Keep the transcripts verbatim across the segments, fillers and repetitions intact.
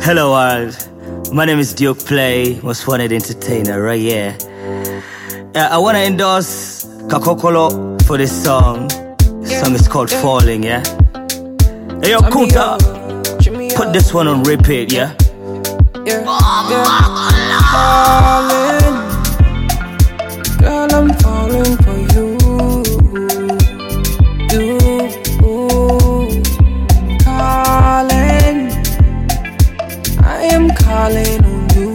Hello world, my name is Duke Play, most wanted entertainer right here. Uh, I wanna endorse Kakokolo for this song. This song is called Falling, yeah? Hey yo, Kunta, put this one on repeat, yeah? Yeah, yeah. Falling, girl, I'm falling for you. You, calling, I am calling on you.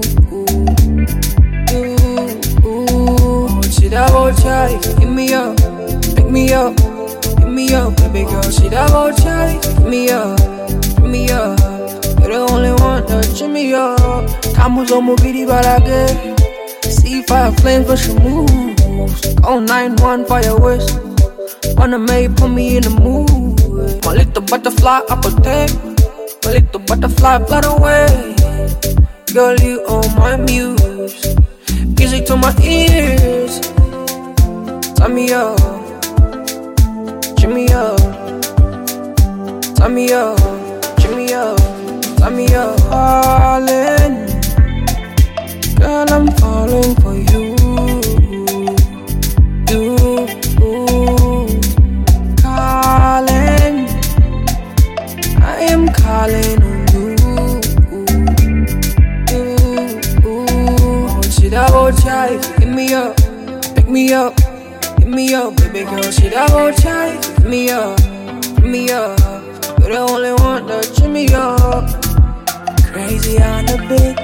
You, she that boy try, hit me up, pick me up, hit me up, baby girl. She that boy try, hit me up, hit me up. You're the only one that cheer me up. Kamu's on mobili balage. See fire flames, but she moves. Go nine one for your wish. Wanna make put me in the mood. My little butterfly, I protect. My little butterfly, fly away. Girl, you on my muse. Music to my ears. Turn me up. Cheer me up. Turn me up. Cheer me up. Turn me up. Falling, girl, I'm falling for you. You, calling, I am calling on you. You, she that boy try, hit me up, pick me up, hit me up, baby girl. She that boy try, hit me up, hit me up. You're the only one that cheer me up. Crazy on the beat.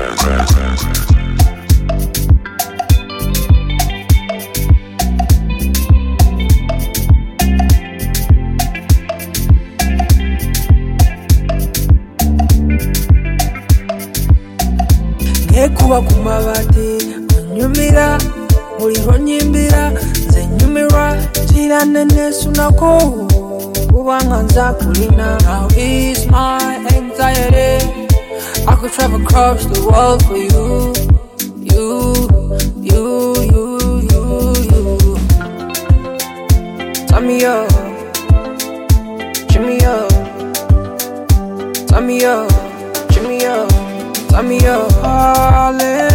Nekuba kumabati, onyumira, muliro nyimbira, nze nyumira, tirane nesunako. Now is my anxiety. I could travel across the world for you. You, you, you, you, you. Turn me up. Cheer me up. Turn me up. Cheer me up. Turn me up. Falling.